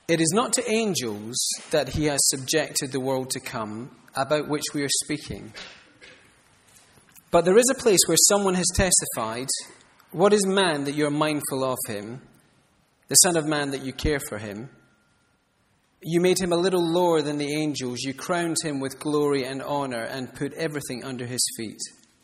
It is not to angels that he has subjected the world to come, about which we are speaking. But there is a place where someone has testified, "What is man that you are mindful of him, the Son of Man that you care for him? You made him a little lower than the angels. You crowned him with glory and honor and put everything under his feet."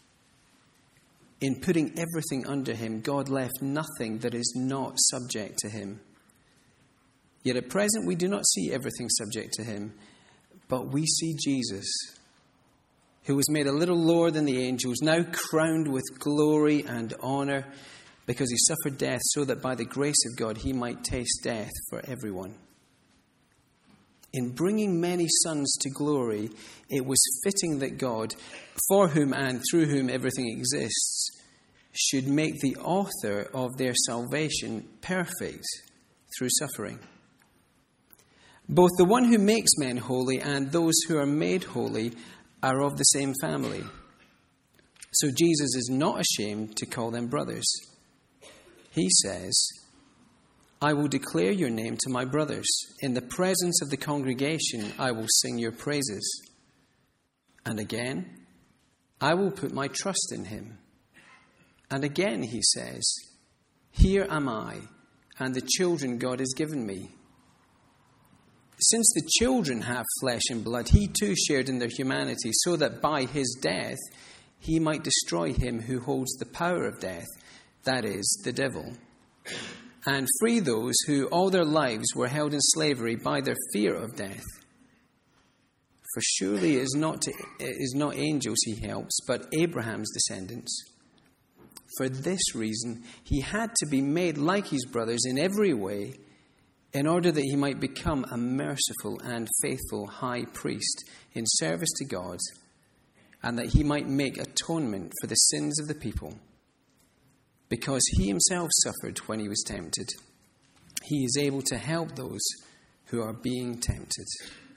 In putting everything under him, God left nothing that is not subject to him. Yet at present we do not see everything subject to him, but we see Jesus, who was made a little lower than the angels, now crowned with glory and honor, because he suffered death so that by the grace of God he might taste death for everyone. In bringing many sons to glory, it was fitting that God, for whom and through whom everything exists, should make the author of their salvation perfect through suffering. Both the one who makes men holy and those who are made holy are of the same family. So Jesus is not ashamed to call them brothers. He says, "I will declare your name to my brothers. In the presence of the congregation, I will sing your praises." And again, "I will put my trust in him." And again he says, "Here am I, and the children God has given me." Since the children have flesh and blood, he too shared in their humanity, so that by his death he might destroy him who holds the power of death, that is, the devil, and free those who all their lives were held in slavery by their fear of death. For surely it is not angels he helps, but Abraham's descendants. For this reason he had to be made like his brothers in every way, in order that he might become a merciful and faithful high priest in service to God, and that he might make atonement for the sins of the people. Because he himself suffered when he was tempted, he is able to help those who are being tempted.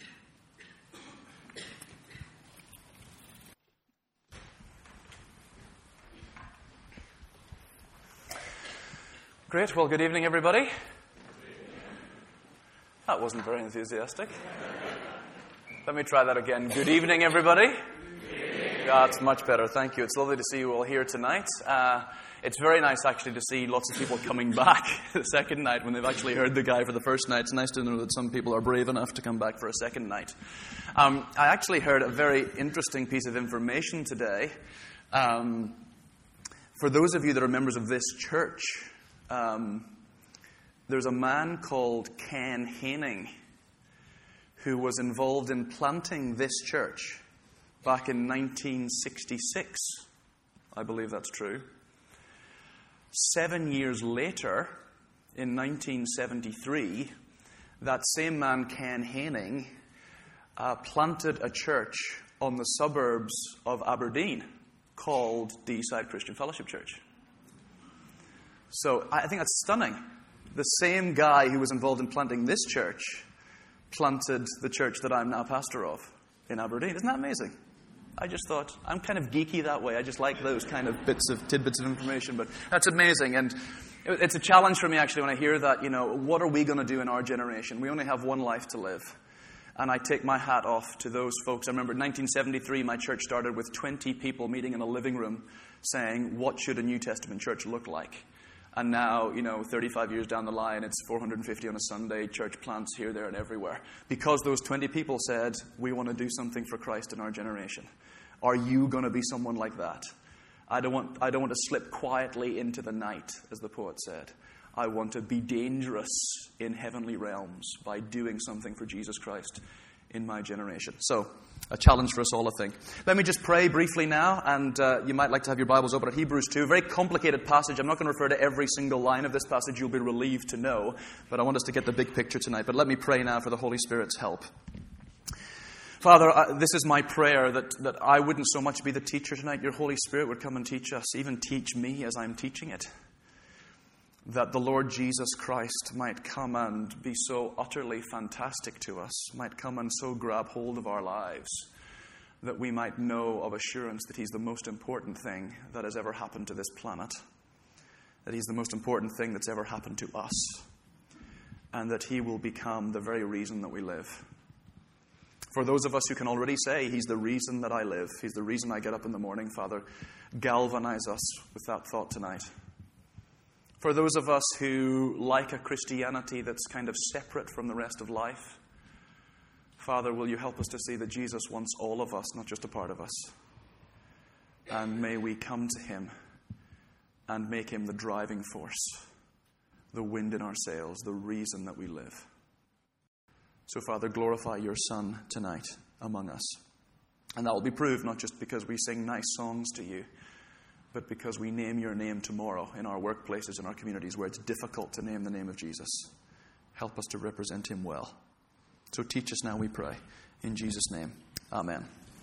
Great. Well, good evening, everybody. That wasn't very enthusiastic. Let me try that again. Good evening, everybody. That's much better. Thank you. It's lovely to see you all here tonight. It's very nice, actually, to see lots of people coming back the second night when they've actually heard the guy for the first night. It's nice to know that some people are brave enough to come back for a second night. I actually heard a very interesting piece of information today. For those of you that are members of this church, there's a man called Ken Haining who was involved in planting this church back in 1966. I believe that's true. 7 years later, in 1973, that same man, Ken Haining, planted a church on the suburbs of Aberdeen called Deeside Christian Fellowship Church. So I think that's stunning. The same guy who was involved in planting this church planted the church that I'm now pastor of in Aberdeen. Isn't that amazing? I just thought, I'm kind of geeky that way. I just like those kind of tidbits of information. But that's amazing. And it's a challenge for me, actually, when I hear that, what are we going to do in our generation? We only have one life to live. And I take my hat off to those folks. I remember in 1973, my church started with 20 people meeting in a living room saying, what should a New Testament church look like? And now, 35 years down the line, it's 450 on a Sunday, church plants here, there, and everywhere. Because those 20 people said, we want to do something for Christ in our generation. Are you going to be someone like that? I don't want to slip quietly into the night, as the poet said. I want to be dangerous in heavenly realms by doing something for Jesus Christ in my generation. So, a challenge for us all, I think. Let me just pray briefly now, and you might like to have your Bibles open at Hebrews 2. A very complicated passage. I'm not going to refer to every single line of this passage. You'll be relieved to know. But I want us to get the big picture tonight. But let me pray now for the Holy Spirit's help. Father, this is my prayer that I wouldn't so much be the teacher tonight. Your Holy Spirit would come and teach us, even teach me as I'm teaching it. That the Lord Jesus Christ might come and be so utterly fantastic to us, might come and so grab hold of our lives, that we might know of assurance that He's the most important thing that has ever happened to this planet, that He's the most important thing that's ever happened to us, and that he will become the very reason that we live. For those of us who can already say, he's the reason that I live, he's the reason I get up in the morning, Father, galvanize us with that thought tonight. For those of us who like a Christianity that's kind of separate from the rest of life, Father, will you help us to see that Jesus wants all of us, not just a part of us? And may we come to him and make him the driving force, the wind in our sails, the reason that we live. So, Father, glorify your Son tonight among us. And that will be proved not just because we sing nice songs to you, but because we name your name tomorrow in our workplaces, in our communities where it's difficult to name the name of Jesus. Help us to represent him well. So teach us now, we pray. In Jesus' name, amen.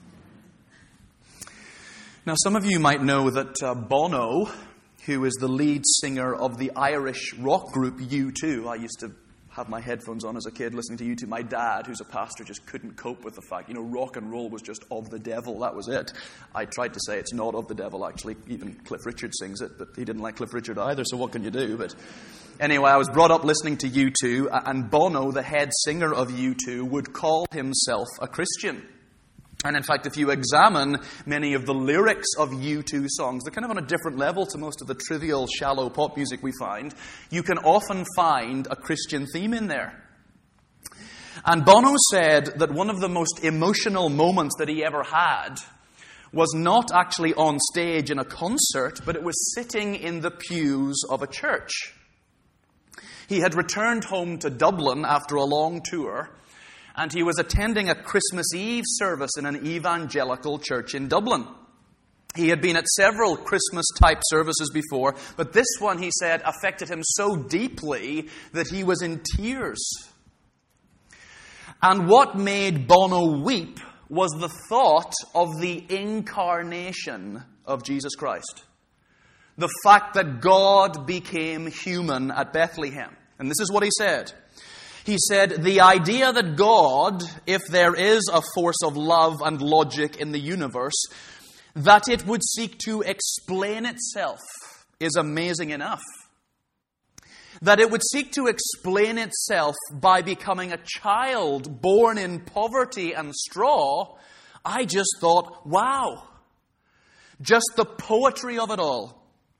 Now, some of you might know that Bono, who is the lead singer of the Irish rock group U2, I used to have my headphones on as a kid listening to U2. My dad, who's a pastor, just couldn't cope with the fact, rock and roll was just of the devil. That was it. I tried to say it's not of the devil, actually. Even Cliff Richard sings it, but he didn't like Cliff Richard either, so what can you do? But anyway, I was brought up listening to U2, and Bono, the head singer of U2, would call himself a Christian. And in fact, if you examine many of the lyrics of U2 songs, they're kind of on a different level to most of the trivial, shallow pop music we find. You can often find a Christian theme in there. And Bono said that one of the most emotional moments that he ever had was not actually on stage in a concert, but it was sitting in the pews of a church. He had returned home to Dublin after a long tour, and he was attending a Christmas Eve service in an evangelical church in Dublin. He had been at several Christmas-type services before, but this one, he said, affected him so deeply that he was in tears. And what made Bono weep was the thought of the incarnation of Jesus Christ. The fact that God became human at Bethlehem. And this is what he said. He said, the idea that God, if there is a force of love and logic in the universe, that it would seek to explain itself is amazing enough. That it would seek to explain itself by becoming a child born in poverty and straw, I just thought, wow, just the poetry of it all.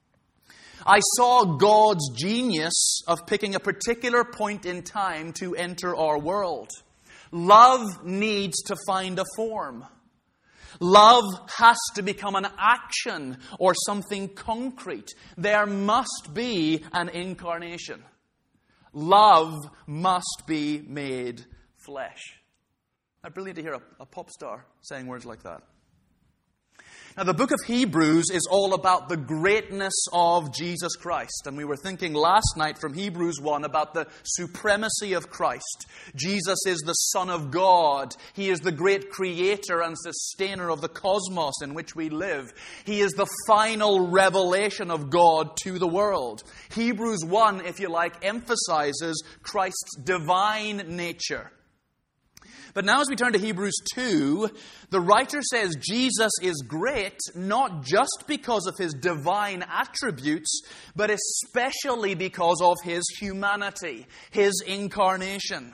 I saw God's genius of picking a particular point in time to enter our world. Love needs to find a form. Love has to become an action or something concrete. There must be an incarnation. Love must be made flesh. It's brilliant to hear a pop star saying words like that. Now, the book of Hebrews is all about the greatness of Jesus Christ. And we were thinking last night from Hebrews 1 about the supremacy of Christ. Jesus is the Son of God. He is the great creator and sustainer of the cosmos in which we live. He is the final revelation of God to the world. Hebrews 1, if you like, emphasizes Christ's divine nature. But now as we turn to Hebrews 2, the writer says Jesus is great not just because of his divine attributes, but especially because of his humanity, his incarnation.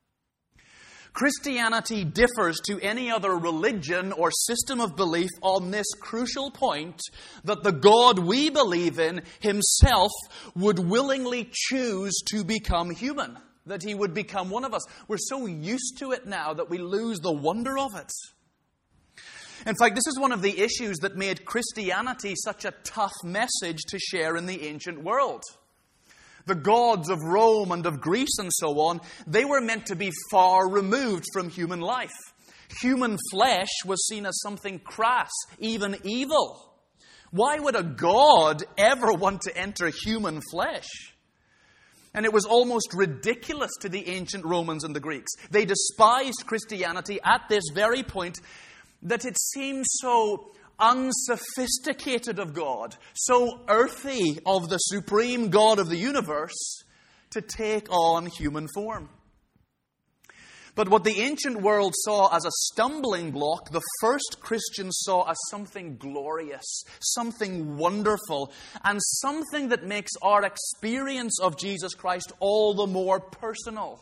Christianity differs to any other religion or system of belief on this crucial point that the God we believe in himself would willingly choose to become human. That he would become one of us. We're so used to it now that we lose the wonder of it. In fact, this is one of the issues that made Christianity such a tough message to share in the ancient world. The gods of Rome and of Greece and so on, they were meant to be far removed from human life. Human flesh was seen as something crass, even evil. Why would a god ever want to enter human flesh? And it was almost ridiculous to the ancient Romans and the Greeks. They despised Christianity at this very point that it seemed so unsophisticated of God, so earthy of the supreme God of the universe to take on human form. But what the ancient world saw as a stumbling block, the first Christians saw as something glorious, something wonderful, and something that makes our experience of Jesus Christ all the more personal.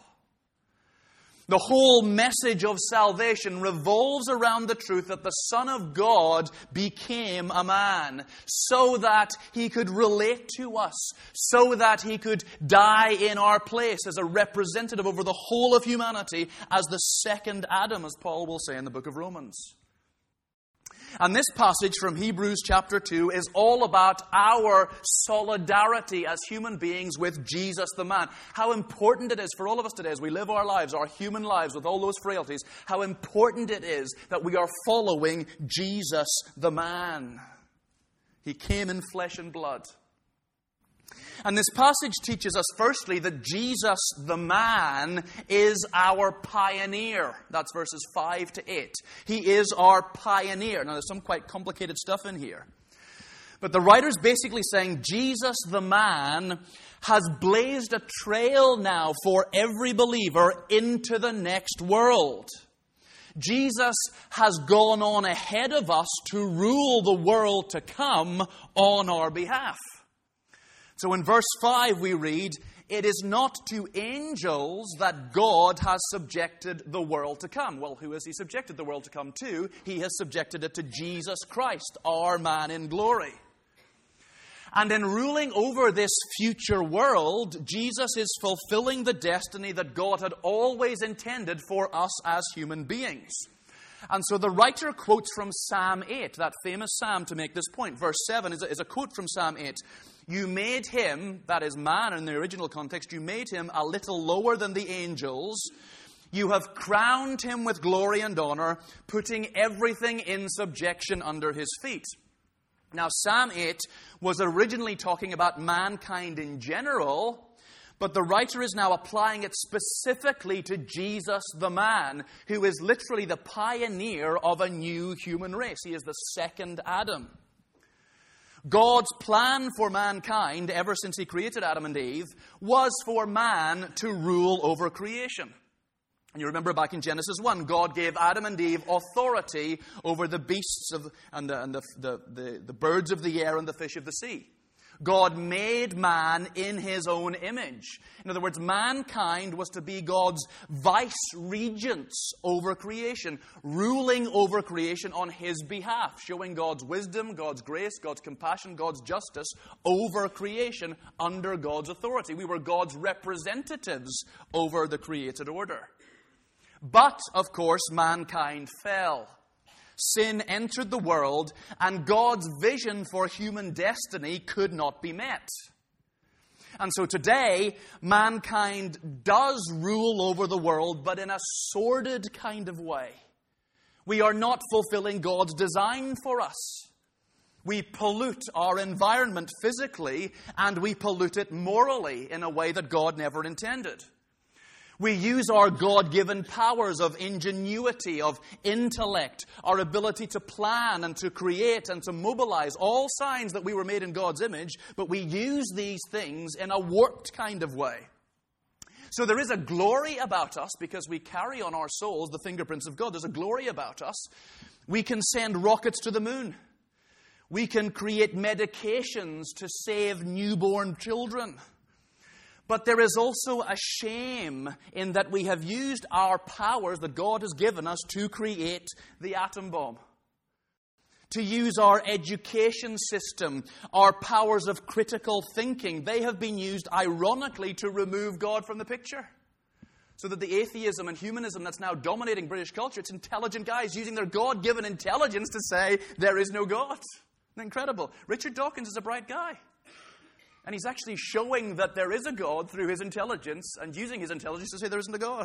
The whole message of salvation revolves around the truth that the Son of God became a man so that He could relate to us, so that He could die in our place as a representative over the whole of humanity as the second Adam, as Paul will say in the book of Romans. And this passage from Hebrews chapter 2 is all about our solidarity as human beings with Jesus the man. How important it is for all of us today as we live our lives, our human lives with all those frailties, how important it is that we are following Jesus the man. He came in flesh and blood. And this passage teaches us, firstly, that Jesus, the man, is our pioneer. That's verses 5 to 8. He is our pioneer. Now, there's some quite complicated stuff in here. But the writer's basically saying Jesus, the man, has blazed a trail now for every believer into the next world. Jesus has gone on ahead of us to rule the world to come on our behalf. So in verse 5 we read, "It is not to angels that God has subjected the world to come." Well, who has He subjected the world to come to? He has subjected it to Jesus Christ, our man in glory. And in ruling over this future world, Jesus is fulfilling the destiny that God had always intended for us as human beings. And so the writer quotes from Psalm 8, that famous psalm, to make this point. Verse 7 is a quote from Psalm 8. "You made him," that is man in the original context, "you made him a little lower than the angels. You have crowned him with glory and honor, putting everything in subjection under his feet." Now, Psalm 8 was originally talking about mankind in general, but the writer is now applying it specifically to Jesus the man, who is literally the pioneer of a new human race. He is the second Adam. God's plan for mankind, ever since He created Adam and Eve, was for man to rule over creation. And you remember back in Genesis 1, God gave Adam and Eve authority over the beasts and the birds of the air and the fish of the sea. God made man in His own image. In other words, mankind was to be God's vice-regents over creation, ruling over creation on His behalf, showing God's wisdom, God's grace, God's compassion, God's justice over creation under God's authority. We were God's representatives over the created order. But, of course, mankind fell. Sin entered the world, and God's vision for human destiny could not be met. And so today, mankind does rule over the world, but in a sordid kind of way. We are not fulfilling God's design for us. We pollute our environment physically, and we pollute it morally in a way that God never intended. We use our God-given powers of ingenuity, of intellect, our ability to plan and to create and to mobilize, all signs that we were made in God's image, but we use these things in a warped kind of way. So there is a glory about us because we carry on our souls the fingerprints of God. There's a glory about us. We can send rockets to the moon. We can create medications to save newborn children. But there is also a shame in that we have used our powers that God has given us to create the atom bomb. To use our education system, our powers of critical thinking. They have been used, ironically, to remove God from the picture. So that the atheism and humanism that's now dominating British culture, it's intelligent guys using their God-given intelligence to say there is no God. Isn't that incredible? Richard Dawkins is a bright guy. And he's actually showing that there is a God through his intelligence and using his intelligence to say there isn't a God.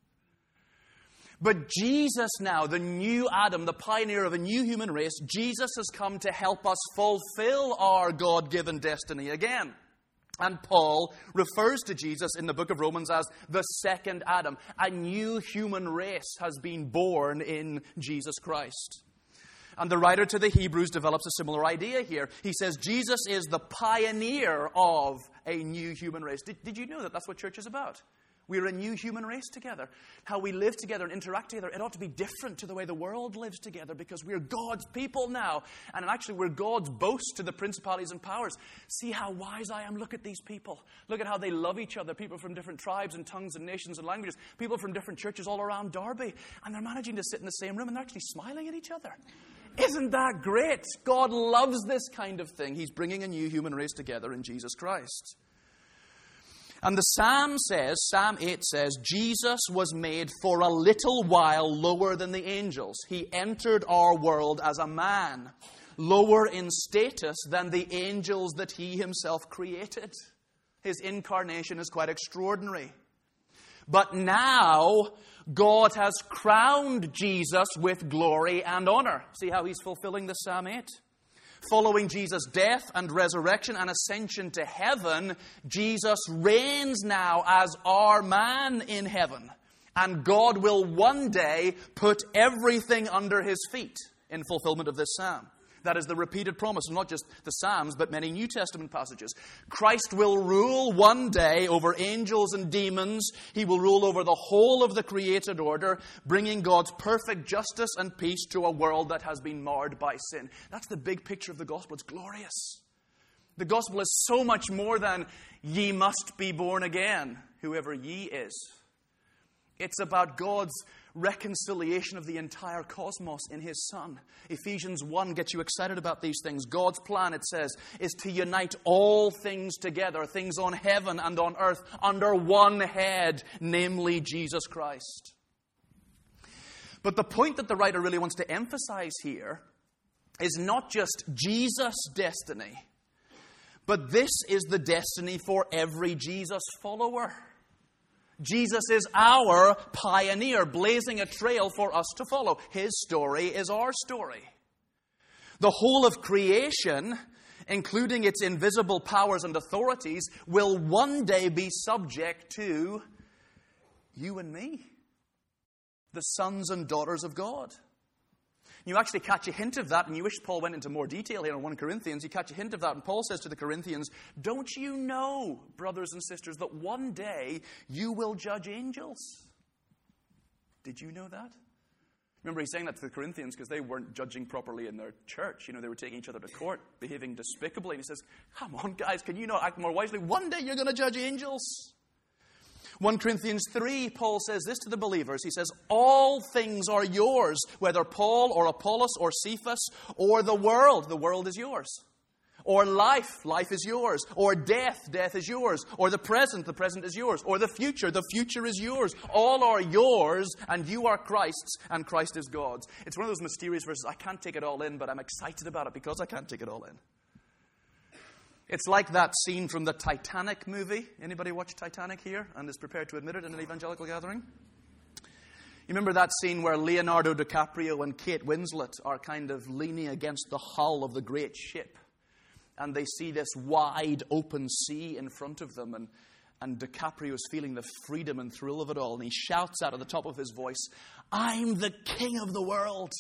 But Jesus now, the new Adam, the pioneer of a new human race, Jesus has come to help us fulfill our God-given destiny again. And Paul refers to Jesus in the book of Romans as the second Adam. A new human race has been born in Jesus Christ. And the writer to the Hebrews develops a similar idea here. He says Jesus is the pioneer of a new human race. Did you know that that's what church is about? We're a new human race together. How we live together and interact together, it ought to be different to the way the world lives together because we're God's people now. And actually, we're God's boast to the principalities and powers. See how wise I am. Look at these people. Look at how they love each other. People from different tribes and tongues and nations and languages. People from different churches all around Derby. And they're managing to sit in the same room and they're actually smiling at each other. Isn't that great? God loves this kind of thing. He's bringing a new human race together in Jesus Christ. And the Psalm 8 says, Jesus was made for a little while lower than the angels. He entered our world as a man, lower in status than the angels that he himself created. His incarnation is quite extraordinary. But now, God has crowned Jesus with glory and honor. See how he's fulfilling the Psalm 8? Following Jesus' death and resurrection and ascension to heaven, Jesus reigns now as our man in heaven. And God will one day put everything under his feet in fulfillment of this psalm. That is the repeated promise of not just the Psalms, but many New Testament passages. Christ will rule one day over angels and demons. He will rule over the whole of the created order, bringing God's perfect justice and peace to a world that has been marred by sin. That's the big picture of the gospel. It's glorious. The gospel is so much more than ye must be born again, whoever ye is. It's about God's reconciliation of the entire cosmos in his Son. Ephesians 1 gets you excited about these things. God's plan, it says, is to unite all things together, things on heaven and on earth, under one head, namely Jesus Christ. But the point that the writer really wants to emphasize here is not just Jesus' destiny, but this is the destiny for every Jesus follower. Jesus is our pioneer, blazing a trail for us to follow. His story is our story. The whole of creation, including its invisible powers and authorities, will one day be subject to you and me, the sons and daughters of God. You actually catch a hint of that, and you wish Paul went into more detail here in 1 Corinthians. You catch a hint of that, and Paul says to the Corinthians, don't you know, brothers and sisters, that one day you will judge angels? Did you know that? Remember, he's saying that to the Corinthians because they weren't judging properly in their church. You know, they were taking each other to court, behaving despicably. And he says, come on, guys, can you not act more wisely? One day you're going to judge angels. 1 Corinthians 3, Paul says this to the believers. He says, all things are yours, whether Paul or Apollos or Cephas or the world. The world is yours. Or life, life is yours. Or death, death is yours. Or the present is yours. Or the future is yours. All are yours, and you are Christ's, and Christ is God's. It's one of those mysterious verses. I can't take it all in, but I'm excited about it because I can't take it all in. It's like that scene from the Titanic movie. Anybody watch Titanic here and is prepared to admit it in an evangelical gathering? You remember that scene where Leonardo DiCaprio and Kate Winslet are kind of leaning against the hull of the great ship. And they see this wide open sea in front of them. And DiCaprio is feeling the freedom and thrill of it all. And he shouts out at the top of his voice, I'm the king of the world.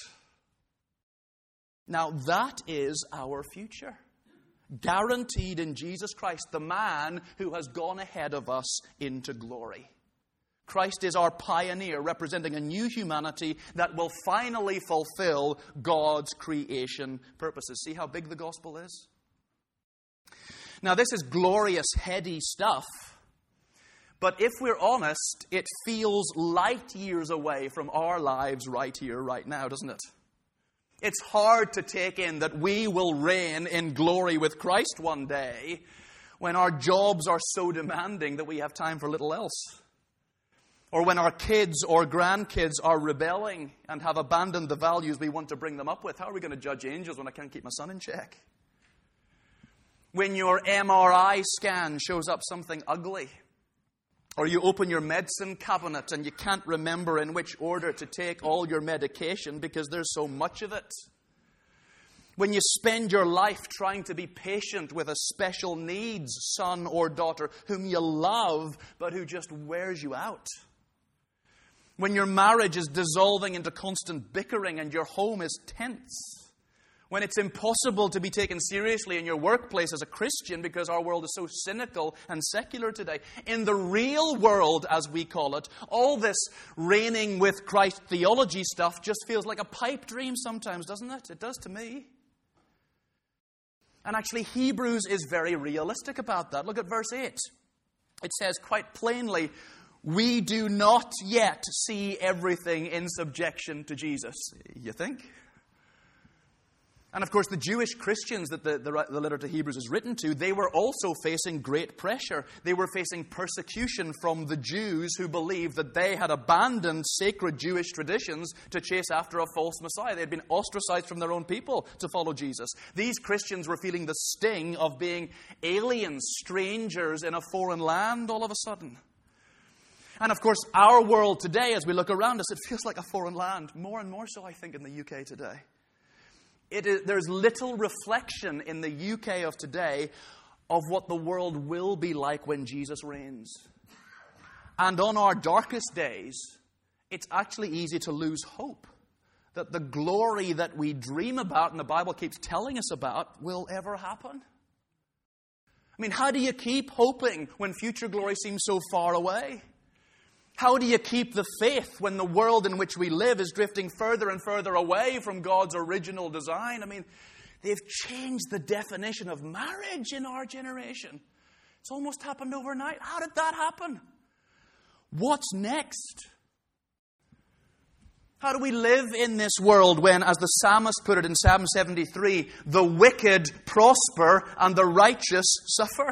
Now that is our future. Guaranteed in Jesus Christ, the man who has gone ahead of us into glory. Christ is our pioneer, representing a new humanity that will finally fulfill God's creation purposes. See how big the gospel is? Now, this is glorious, heady stuff. But if we're honest, it feels light years away from our lives right here, right now, doesn't it? It's hard to take in that we will reign in glory with Christ one day when our jobs are so demanding that we have time for little else. Or when our kids or grandkids are rebelling and have abandoned the values we want to bring them up with. How are we going to judge angels when I can't keep my son in check? When your MRI scan shows up something ugly. Or you open your medicine cabinet and you can't remember in which order to take all your medication because there's so much of it. When you spend your life trying to be patient with a special needs son or daughter whom you love but who just wears you out. When your marriage is dissolving into constant bickering and your home is tense. when it's impossible to be taken seriously in your workplace as a Christian because our world is so cynical and secular today. In the real world, as we call it, all this reigning with Christ theology stuff just feels like a pipe dream sometimes, doesn't it? It does to me. And actually, Hebrews is very realistic about that. Look at verse 8. It says quite plainly, we do not yet see everything in subjection to Jesus. You think? And of course, the Jewish Christians that the letter to Hebrews is written to, they were also facing great pressure. They were facing persecution from the Jews who believed that they had abandoned sacred Jewish traditions to chase after a false Messiah. They had been ostracized from their own people to follow Jesus. These Christians were feeling the sting of being aliens, strangers in a foreign land all of a sudden. And of course, our world today, as we look around us, it feels like a foreign land. More and more so, I think, in the UK today. There's little reflection in the UK of today of what the world will be like when Jesus reigns. And on our darkest days, it's actually easy to lose hope that the glory that we dream about and the Bible keeps telling us about will ever happen. I mean, how do you keep hoping when future glory seems so far away? How do you keep the faith when the world in which we live is drifting further and further away from God's original design? I mean, they've changed the definition of marriage in our generation. It's almost happened overnight. How did that happen? What's next? How do we live in this world when, as the psalmist put it in Psalm 73, the wicked prosper and the righteous suffer?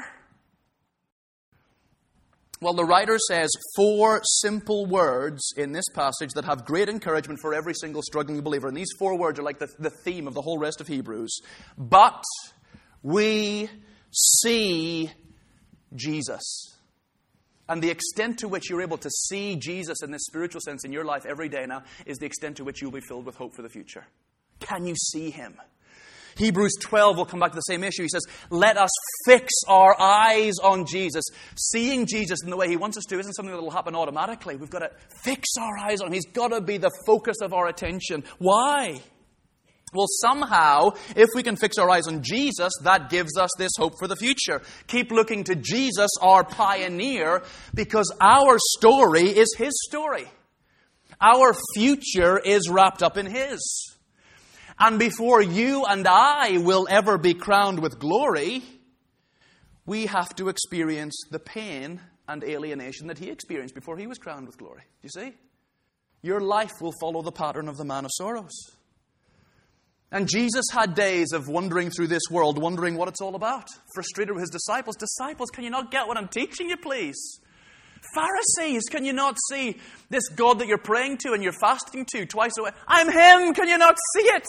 Well, the writer says 4 simple words in this passage that have great encouragement for every single struggling believer. And these 4 words are like the theme of the whole rest of Hebrews. But we see Jesus. And the extent to which you're able to see Jesus in this spiritual sense in your life every day now is the extent to which you'll be filled with hope for the future. Can you see Him? Hebrews 12 will come back to the same issue. He says, let us fix our eyes on Jesus. Seeing Jesus in the way He wants us to isn't something that will happen automatically. We've got to fix our eyes on Him. He's got to be the focus of our attention. Why? Well, somehow, if we can fix our eyes on Jesus, that gives us this hope for the future. Keep looking to Jesus, our pioneer, because our story is His story. Our future is wrapped up in His. And before you and I will ever be crowned with glory, we have to experience the pain and alienation that He experienced before He was crowned with glory. Do you see? Your life will follow the pattern of the man of sorrows. And Jesus had days of wandering through this world, wondering what it's all about. Frustrated with His disciples. Disciples, can you not get what I'm teaching you, please? Pharisees, can you not see this God that you're praying to and you're fasting to twice a week? I'm Him, can you not see it?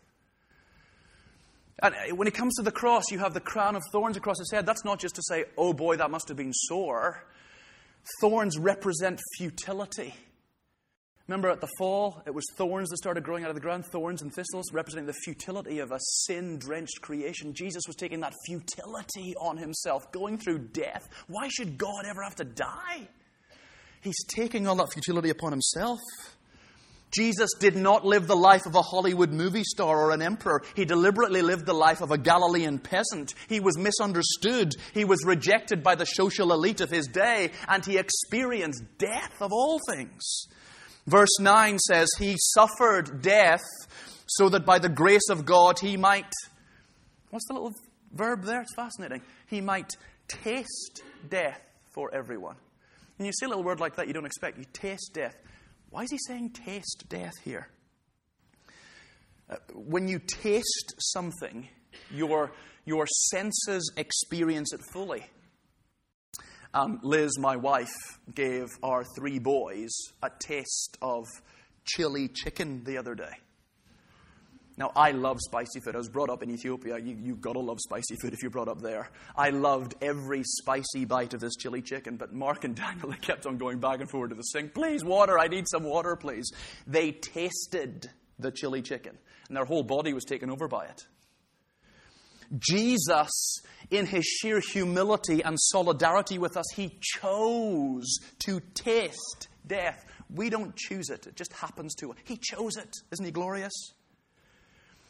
And when it comes to the cross, you have the crown of thorns across His head. That's not just to say, oh boy, that must have been sore. Thorns represent futility. Remember at the fall, it was thorns that started growing out of the ground, thorns and thistles, representing the futility of a sin-drenched creation. Jesus was taking that futility on Himself, going through death. Why should God ever have to die? He's taking all that futility upon Himself. Jesus did not live the life of a Hollywood movie star or an emperor. He deliberately lived the life of a Galilean peasant. He was misunderstood. He was rejected by the social elite of His day, and He experienced death of all things. Verse 9 says, He suffered death so that by the grace of God He might... What's the little verb there? It's fascinating. He might taste death for everyone. When you see a little word like that you don't expect, you taste death. Why is He saying taste death here? When you taste something, your senses experience it fully. Liz, my wife, gave our 3 boys a taste of chili chicken the other day. Now, I love spicy food. I was brought up in Ethiopia. You've got to love spicy food if you're brought up there. I loved every spicy bite of this chili chicken, but Mark and Daniel, they kept on going back and forward to the sink. Please, water. I need some water, please. They tasted the chili chicken, and their whole body was taken over by it. Jesus, in His sheer humility and solidarity with us, He chose to taste death. We don't choose it. It just happens to us. He chose it. Isn't He glorious?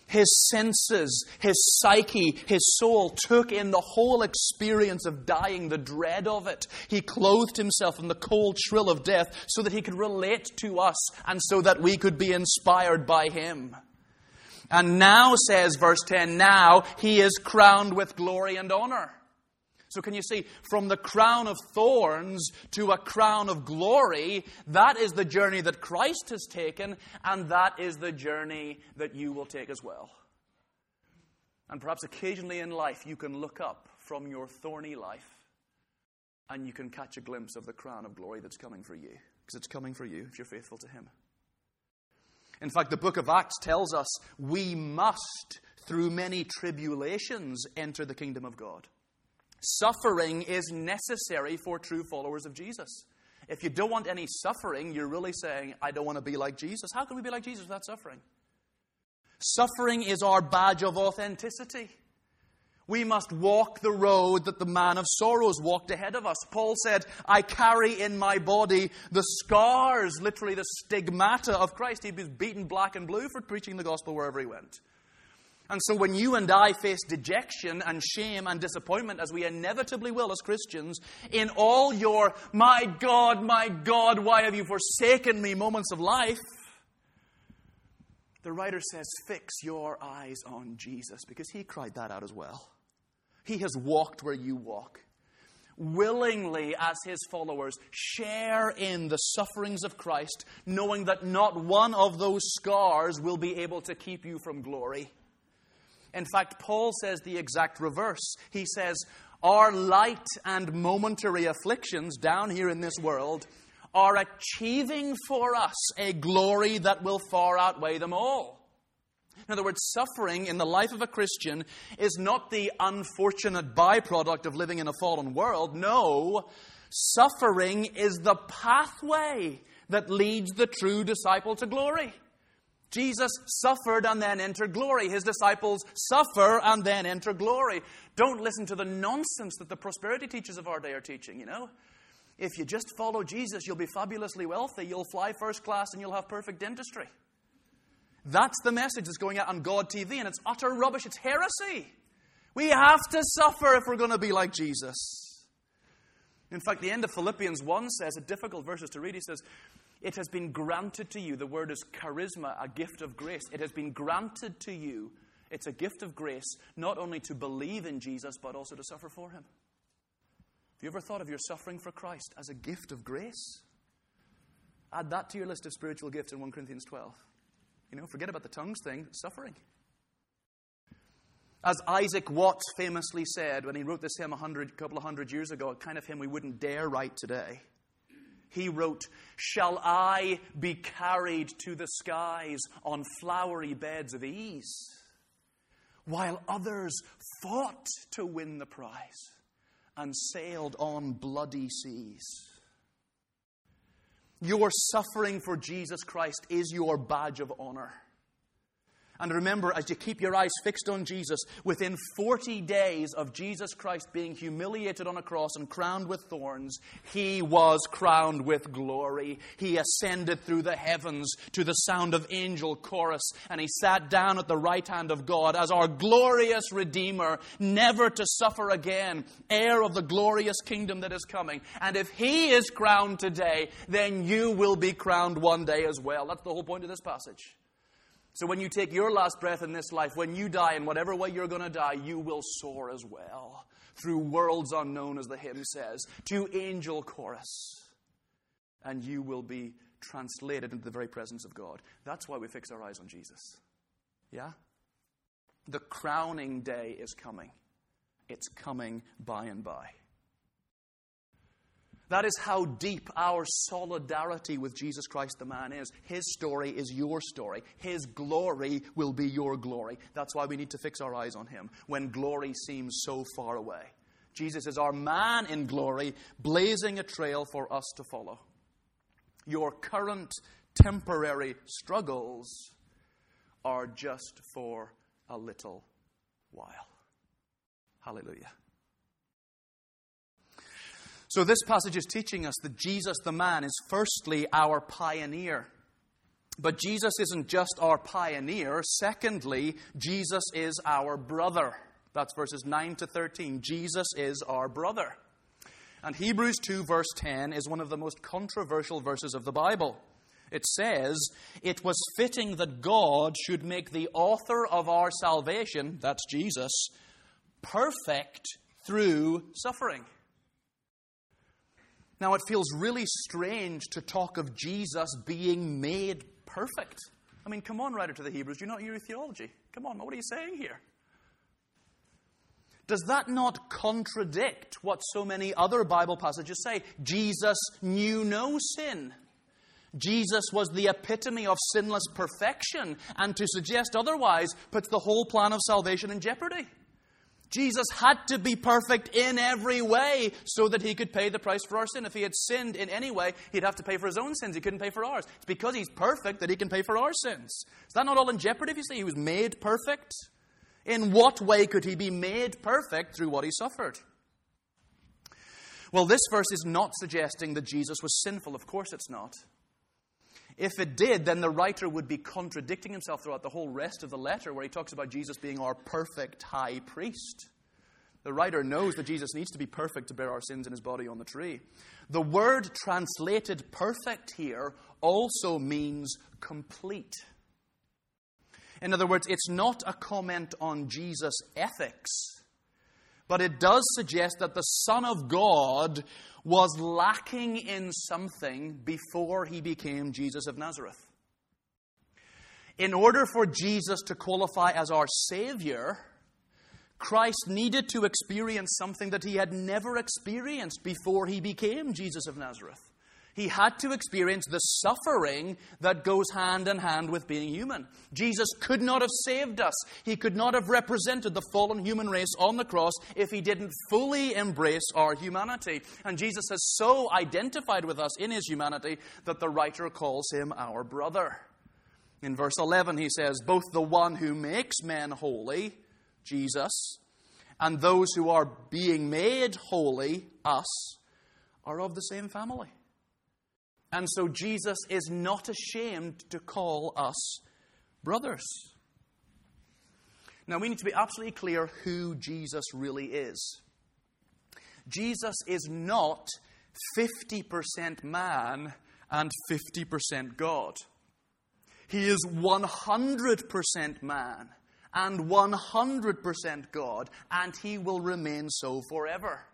His senses, his psyche, his soul took in the whole experience of dying, the dread of it. He clothed himself in the cold chill of death so that he could relate to us and so that we could be inspired by him. And now, says verse 10, now he is crowned with glory and honor. So can you see, from the crown of thorns to a crown of glory, that is the journey that Christ has taken, and that is the journey that you will take as well. And perhaps occasionally in life you can look up from your thorny life and you can catch a glimpse of the crown of glory that's coming for you. Because it's coming for you if you're faithful to him. In fact, the book of Acts tells us we must, through many tribulations, enter the kingdom of God. Suffering is necessary for true followers of Jesus. If you don't want any suffering, you're really saying, I don't want to be like Jesus. How can we be like Jesus without suffering? Suffering is our badge of authenticity. We must walk the road that the man of sorrows walked ahead of us. Paul said, I carry in my body the scars, literally the stigmata of Christ. He was beaten black and blue for preaching the gospel wherever he went. And so when you and I face dejection and shame and disappointment, as we inevitably will as Christians, in all your, my God, why have you forsaken me moments of life, the writer says, fix your eyes on Jesus, because he cried that out as well. He has walked where you walk. Willingly, as his followers, share in the sufferings of Christ, knowing that not one of those scars will be able to keep you from glory. In fact, Paul says the exact reverse. He says, our light and momentary afflictions down here in this world are achieving for us a glory that will far outweigh them all. In other words, suffering in the life of a Christian is not the unfortunate byproduct of living in a fallen world. No, suffering is the pathway that leads the true disciple to glory. Jesus suffered and then entered glory. His disciples suffer and then enter glory. Don't listen to the nonsense that the prosperity teachers of our day are teaching, you know. If you just follow Jesus, you'll be fabulously wealthy, you'll fly first class, and you'll have perfect dentistry. That's the message that's going out on God TV, and it's utter rubbish. It's heresy. We have to suffer if we're going to be like Jesus. In fact, the end of Philippians 1 says, a difficult verses to read, he says, it has been granted to you. The word is charisma, a gift of grace. It has been granted to you. It's a gift of grace, not only to believe in Jesus, but also to suffer for him. Have you ever thought of your suffering for Christ as a gift of grace? Add that to your list of spiritual gifts in 1 Corinthians 12. You know, forget about the tongues thing, suffering. As Isaac Watts famously said when he wrote this hymn a couple of hundred years ago, a kind of hymn we wouldn't dare write today. He wrote, shall I be carried to the skies on flowery beds of ease, while others fought to win the prize and sailed on bloody seas? Your suffering for Jesus Christ is your badge of honor. And remember, as you keep your eyes fixed on Jesus, within 40 days of Jesus Christ being humiliated on a cross and crowned with thorns, he was crowned with glory. He ascended through the heavens to the sound of angel chorus, and he sat down at the right hand of God as our glorious Redeemer, never to suffer again, heir of the glorious kingdom that is coming. And if he is crowned today, then you will be crowned one day as well. That's the whole point of this passage. So when you take your last breath in this life, when you die in whatever way you're going to die, you will soar as well. Through worlds unknown, as the hymn says, to angel chorus. And you will be translated into the very presence of God. That's why we fix our eyes on Jesus. Yeah? The crowning day is coming. It's coming by and by. That is how deep our solidarity with Jesus Christ the man is. His story is your story. His glory will be your glory. That's why we need to fix our eyes on him when glory seems so far away. Jesus is our man in glory, blazing a trail for us to follow. Your current temporary struggles are just for a little while. Hallelujah. So this passage is teaching us that Jesus the man is firstly our pioneer. But Jesus isn't just our pioneer. Secondly, Jesus is our brother. That's verses 9 to 13. Jesus is our brother. And Hebrews 2 verse 10 is one of the most controversial verses of the Bible. It says, "It was fitting that God should make the author of our salvation," that's Jesus, "perfect through suffering." Now, it feels really strange to talk of Jesus being made perfect. I mean, come on, writer to the Hebrews, do you not hear your theology? Come on, what are you saying here? Does that not contradict what so many other Bible passages say? Jesus knew no sin. Jesus was the epitome of sinless perfection, and to suggest otherwise puts the whole plan of salvation in jeopardy. Jesus had to be perfect in every way so that he could pay the price for our sin. If he had sinned in any way, he'd have to pay for his own sins. He couldn't pay for ours. It's because he's perfect that he can pay for our sins. Is that not all in jeopardy if you say he was made perfect? In what way could he be made perfect through what he suffered? Well, this verse is not suggesting that Jesus was sinful. Of course it's not. If it did, then the writer would be contradicting himself throughout the whole rest of the letter, where he talks about Jesus being our perfect high priest. The writer knows that Jesus needs to be perfect to bear our sins in his body on the tree. The word translated perfect here also means complete. In other words, it's not a comment on Jesus' ethics, but it does suggest that the Son of God was lacking in something before he became Jesus of Nazareth. In order for Jesus to qualify as our Savior, Christ needed to experience something that he had never experienced before he became Jesus of Nazareth. He had to experience the suffering that goes hand in hand with being human. Jesus could not have saved us. He could not have represented the fallen human race on the cross if he didn't fully embrace our humanity. And Jesus has so identified with us in his humanity that the writer calls him our brother. In verse 11 he says, "Both the one who makes men holy," Jesus, "and those who are being made holy," us, "are of the same family." And so Jesus is not ashamed to call us brothers. Now we need to be absolutely clear who Jesus really is. Jesus is not 50% man and 50% God. He is 100% man and 100% God, and he will remain so forever.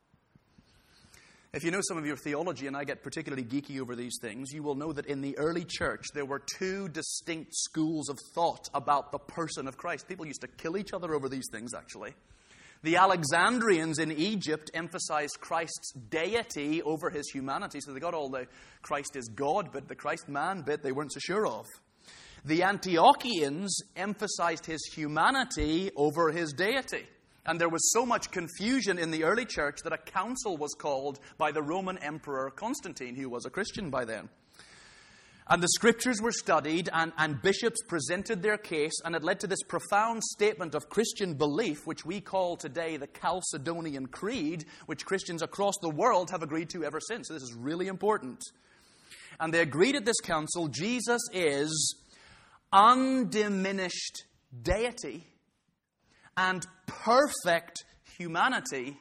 If you know some of your theology, and I get particularly geeky over these things, you will know that in the early church there were two distinct schools of thought about the person of Christ. People used to kill each other over these things, actually. The Alexandrians in Egypt emphasized Christ's deity over his humanity, so they got all the Christ is God bit, the Christ man bit they weren't so sure of. The Antiochians emphasized his humanity over his deity. And there was so much confusion in the early church that a council was called by the Roman Emperor Constantine, who was a Christian by then. And the scriptures were studied, and bishops presented their case, and it led to this profound statement of Christian belief, which we call today the Chalcedonian Creed, which Christians across the world have agreed to ever since. So this is really important. And they agreed at this council, Jesus is undiminished deity and perfect humanity,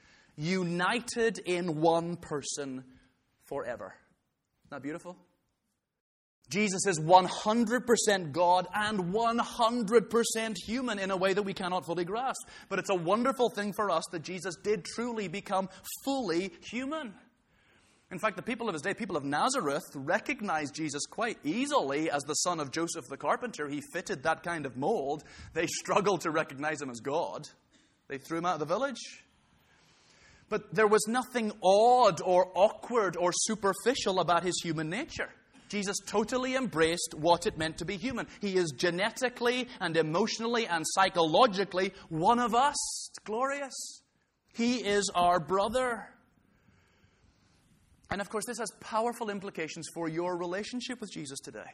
united in one person forever. Isn't that beautiful? Jesus is 100% God and 100% human in a way that we cannot fully grasp. But it's a wonderful thing for us that Jesus did truly become fully human. In fact, the people of his day, people of Nazareth, recognized Jesus quite easily as the son of Joseph the carpenter. He fitted that kind of mold. They struggled to recognize him as God. They threw him out of the village. But there was nothing odd or awkward or superficial about his human nature. Jesus totally embraced what it meant to be human. He is genetically and emotionally and psychologically one of us. It's glorious. He is our brother. And of course, this has powerful implications for your relationship with Jesus today.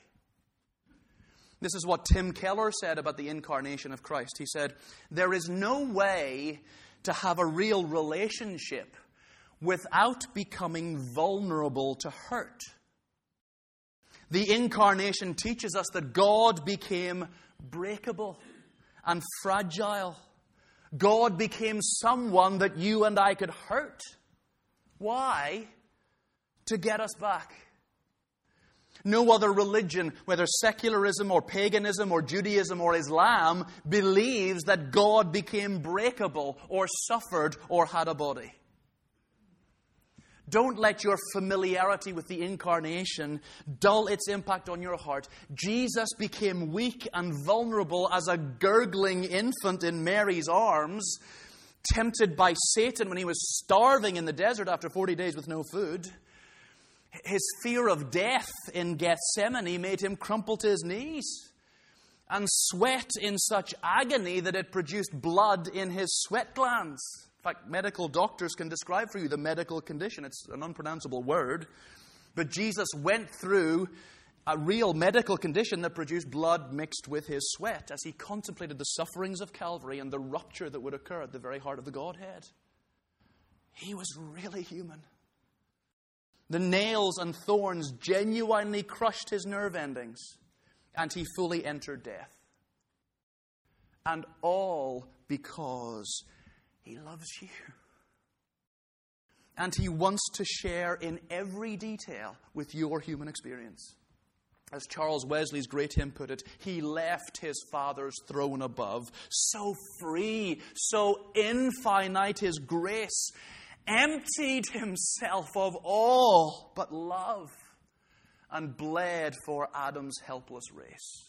This is what Tim Keller said about the incarnation of Christ. He said, "There is no way to have a real relationship without becoming vulnerable to hurt. The incarnation teaches us that God became breakable and fragile. God became someone that you and I could hurt. Why? To get us back. No other religion, whether secularism or paganism or Judaism or Islam, believes that God became breakable or suffered or had a body. Don't let your familiarity with the incarnation dull its impact on your heart. Jesus became weak and vulnerable as a gurgling infant in Mary's arms, tempted by Satan when he was starving in the desert after 40 days with no food. His fear of death in Gethsemane made him crumple to his knees and sweat in such agony that it produced blood in his sweat glands. In fact, medical doctors can describe for you the medical condition. It's an unpronounceable word. But Jesus went through a real medical condition that produced blood mixed with his sweat as he contemplated the sufferings of Calvary and the rupture that would occur at the very heart of the Godhead. He was really human. The nails and thorns genuinely crushed his nerve endings, and he fully entered death. And all because he loves you. And he wants to share in every detail with your human experience. As Charles Wesley's great hymn put it, he left his Father's throne above, so free, so infinite his grace, emptied himself of all but love, and bled for Adam's helpless race.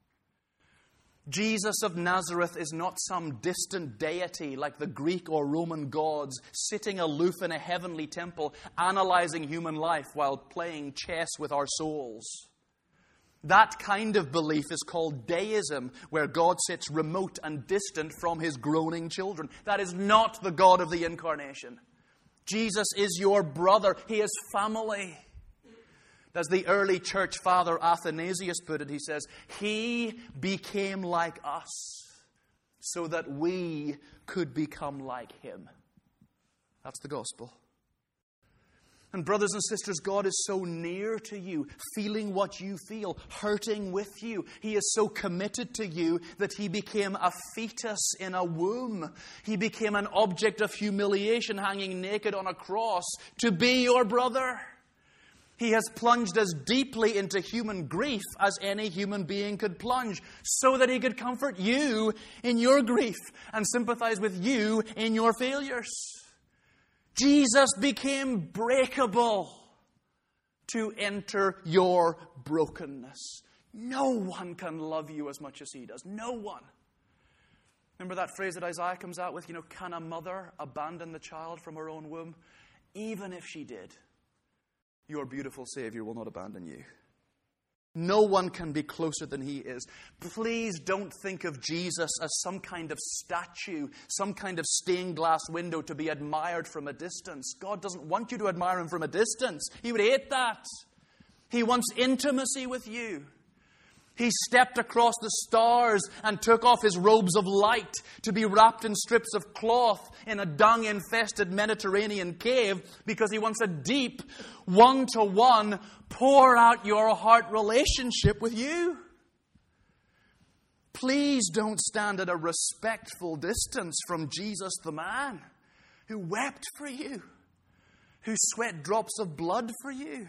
Jesus of Nazareth is not some distant deity like the Greek or Roman gods, sitting aloof in a heavenly temple, analyzing human life while playing chess with our souls. That kind of belief is called deism, where God sits remote and distant from his groaning children. That is not the God of the incarnation. Jesus is your brother. He is family. As the early church father Athanasius put it, he says, he became like us so that we could become like him. That's the gospel. And brothers and sisters, God is so near to you, feeling what you feel, hurting with you. He is so committed to you that he became a fetus in a womb. He became an object of humiliation hanging naked on a cross to be your brother. He has plunged as deeply into human grief as any human being could plunge, so that he could comfort you in your grief and sympathize with you in your failures. Jesus became breakable to enter your brokenness. No one can love you as much as he does. No one. Remember that phrase that Isaiah comes out with, can a mother abandon the child from her own womb? Even if she did, your beautiful Savior will not abandon you. No one can be closer than he is. Please don't think of Jesus as some kind of statue, some kind of stained glass window to be admired from a distance. God doesn't want you to admire him from a distance. He would hate that. He wants intimacy with you. He stepped across the stars and took off his robes of light to be wrapped in strips of cloth in a dung-infested Mediterranean cave because he wants a deep, one-to-one, pour-out-your-heart relationship with you. Please don't stand at a respectful distance from Jesus the man who wept for you, who sweat drops of blood for you.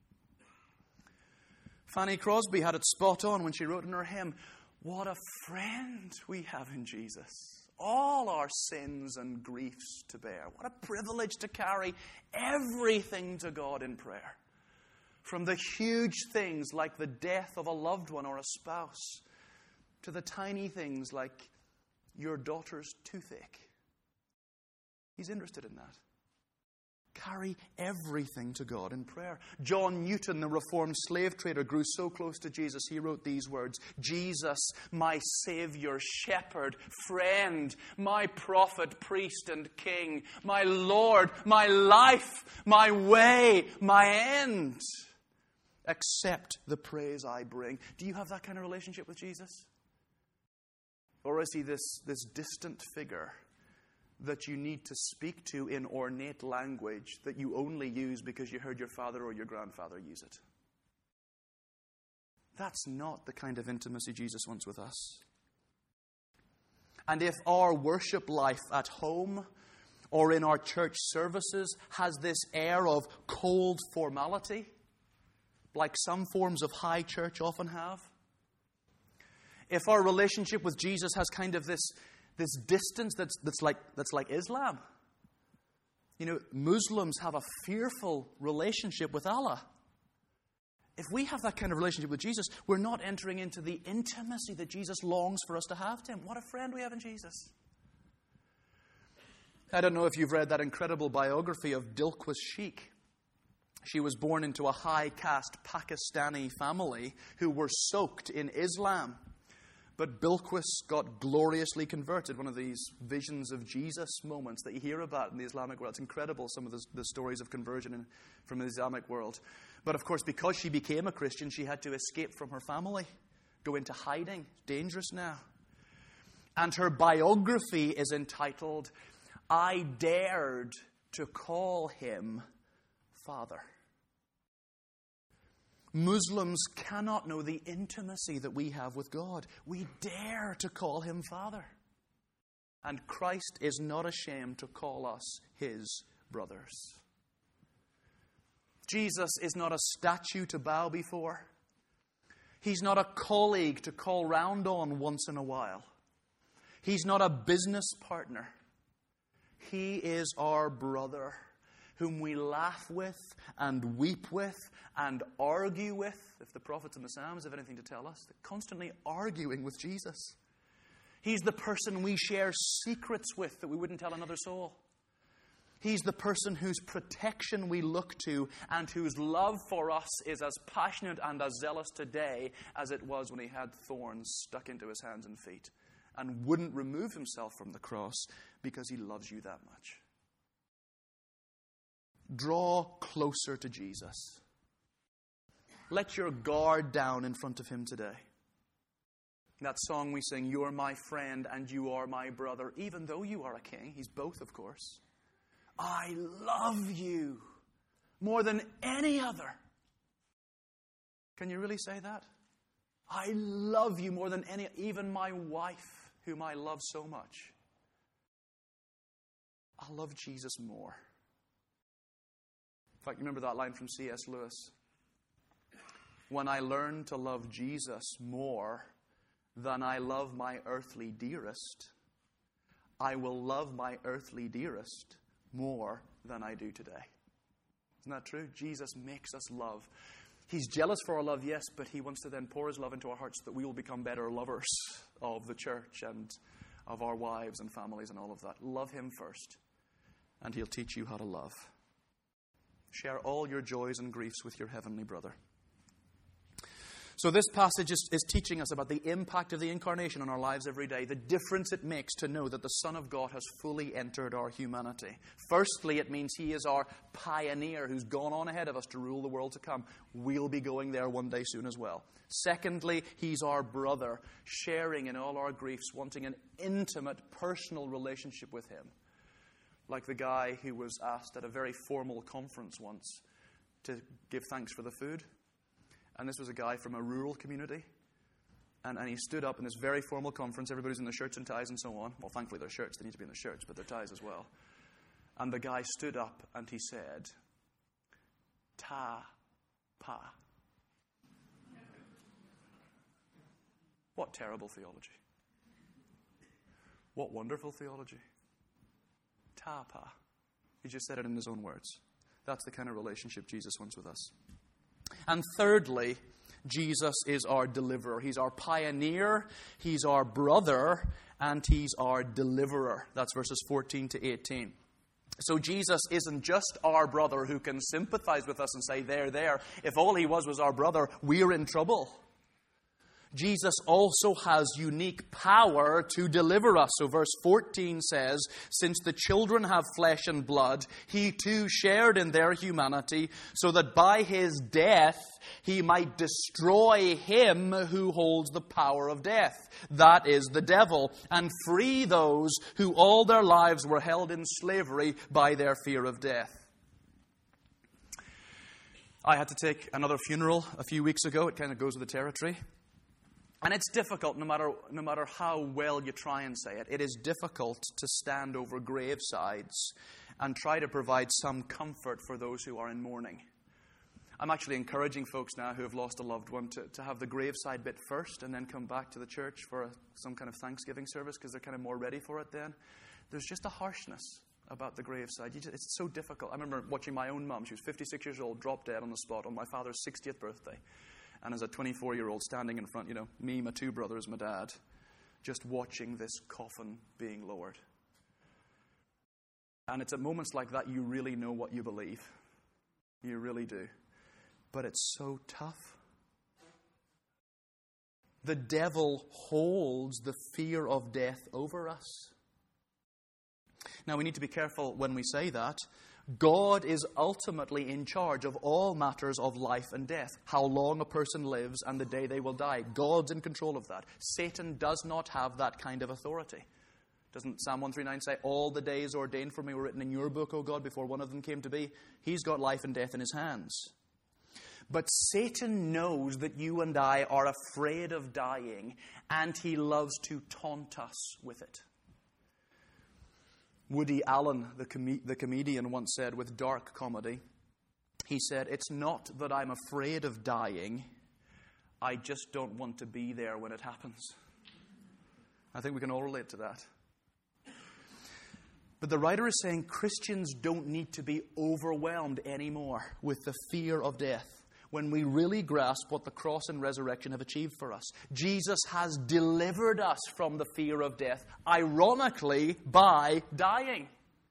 Fanny Crosby had it spot on when she wrote in her hymn, what a friend we have in Jesus. All our sins and griefs to bear. What a privilege to carry everything to God in prayer. From the huge things like the death of a loved one or a spouse, to the tiny things like your daughter's toothache. He's interested in that. Carry everything to God in prayer. John Newton, the reformed slave trader, grew so close to Jesus, he wrote these words, Jesus, my Savior, shepherd, friend, my prophet, priest, and king, my Lord, my life, my way, my end. Accept the praise I bring. Do you have that kind of relationship with Jesus? Or is he this distant figure that you need to speak to in ornate language that you only use because you heard your father or your grandfather use it? That's not the kind of intimacy Jesus wants with us. And if our worship life at home or in our church services has this air of cold formality, like some forms of high church often have, if our relationship with Jesus has kind of this distance that's like Islam, Muslims have a fearful relationship with Allah. If we have that kind of relationship with Jesus, we're not entering into the intimacy that Jesus longs for us to have to Him. What a friend we have in Jesus. I don't know if you've read that incredible biography of Dilquis Sheikh. She was born into a high-caste Pakistani family who were soaked in Islam. But Bilquis got gloriously converted, one of these visions of Jesus moments that you hear about in the Islamic world. It's incredible, some of the stories of conversion from the Islamic world. But of course, because she became a Christian, she had to escape from her family, go into hiding. Dangerous now. And her biography is entitled, "I Dared to Call Him Father." Muslims cannot know the intimacy that we have with God. We dare to call Him Father. And Christ is not ashamed to call us His brothers. Jesus is not a statue to bow before. He's not a colleague to call round on once in a while. He's not a business partner. He is our brother, whom we laugh with and weep with and argue with. If the prophets and the Psalms have anything to tell us, they're constantly arguing with Jesus. He's the person we share secrets with that we wouldn't tell another soul. He's the person whose protection we look to and whose love for us is as passionate and as zealous today as it was when He had thorns stuck into His hands and feet and wouldn't remove Himself from the cross because He loves you that much. Draw closer to Jesus. Let your guard down in front of Him today. That song we sing, "You're my friend and you are my brother," even though you are a king. He's both, of course. I love you more than any other. Can you really say that? I love you more than even my wife, whom I love so much. I love Jesus more. In fact, remember that line from C.S. Lewis? When I learn to love Jesus more than I love my earthly dearest, I will love my earthly dearest more than I do today. Isn't that true? Jesus makes us love. He's jealous for our love, yes, but He wants to then pour His love into our hearts so that we will become better lovers of the church and of our wives and families and all of that. Love Him first, and He'll teach you how to love. Share all your joys and griefs with your heavenly brother. So this passage is teaching us about the impact of the incarnation on our lives every day, the difference it makes to know that the Son of God has fully entered our humanity. Firstly, it means He is our pioneer who's gone on ahead of us to rule the world to come. We'll be going there one day soon as well. Secondly, He's our brother, sharing in all our griefs, wanting an intimate, personal relationship with Him. Like the guy who was asked at a very formal conference once to give thanks for the food. And this was a guy from a rural community. And he stood up in this very formal conference. Everybody's in their shirts and ties and so on. Well, thankfully their shirts. They need to be in their shirts, but their ties as well. And the guy stood up and he said, "Ta pa." What terrible theology. What wonderful theology. Ta pa. He just said it in his own words. That's the kind of relationship Jesus wants with us. And thirdly, Jesus is our deliverer. He's our pioneer, He's our brother, and He's our deliverer. That's verses 14 to 18. So Jesus isn't just our brother who can sympathize with us and say, there. If all He was our brother, we're in trouble. Jesus also has unique power to deliver us. So verse 14 says, "Since the children have flesh and blood, He too shared in their humanity, so that by His death He might destroy him who holds the power of death, that is, the devil, and free those who all their lives were held in slavery by their fear of death." I had to take another funeral a few weeks ago. It kind of goes with the territory. And it's difficult, no matter how well you try and say it, it is difficult to stand over gravesides and try to provide some comfort for those who are in mourning. I'm actually encouraging folks now who have lost a loved one to have the graveside bit first and then come back to the church for some kind of Thanksgiving service because they're kind of more ready for it then. There's just a harshness about the graveside. It's so difficult. I remember watching my own mum. She was 56 years old, dropped dead on the spot on my father's 60th birthday. And as a 24-year-old standing in front, me, my two brothers, my dad, just watching this coffin being lowered. And it's at moments like that you really know what you believe. You really do. But it's so tough. The devil holds the fear of death over us. Now, we need to be careful when we say that. God is ultimately in charge of all matters of life and death. How long a person lives and the day they will die. God's in control of that. Satan does not have that kind of authority. Doesn't Psalm 139 say, all the days ordained for me were written in your book, O God, before one of them came to be? He's got life and death in his hands. But Satan knows that you and I are afraid of dying, and he loves to taunt us with it. Woody Allen, the comedian, once said with dark comedy, he said, "It's not that I'm afraid of dying, I just don't want to be there when it happens." I think we can all relate to that. But the writer is saying Christians don't need to be overwhelmed anymore with the fear of death when we really grasp what the cross and resurrection have achieved for us. Jesus has delivered us from the fear of death, ironically, by dying.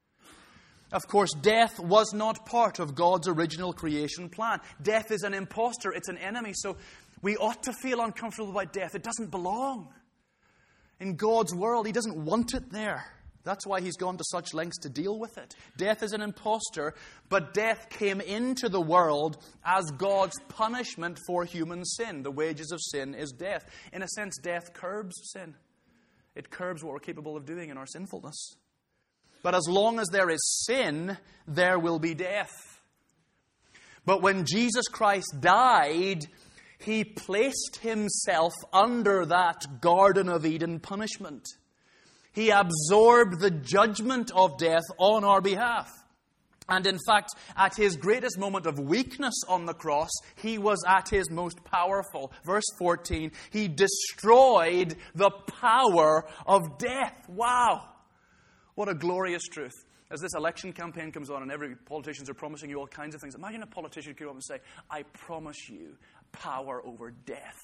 Of course, death was not part of God's original creation plan. Death is an imposter, it's an enemy, so we ought to feel uncomfortable about death. It doesn't belong in God's world. He doesn't want it there. That's why he's gone to such lengths to deal with it. Death is an imposter, but death came into the world as God's punishment for human sin. The wages of sin is death. In a sense, death curbs sin. It curbs what we're capable of doing in our sinfulness. But as long as there is sin, there will be death. But when Jesus Christ died, he placed himself under that Garden of Eden punishment. He absorbed the judgment of death on our behalf. And in fact, at his greatest moment of weakness on the cross, he was at his most powerful. Verse 14, he destroyed the power of death. Wow! What a glorious truth. As this election campaign comes on and every politicians are promising you all kinds of things, imagine a politician could come up and say, "I promise you power over death."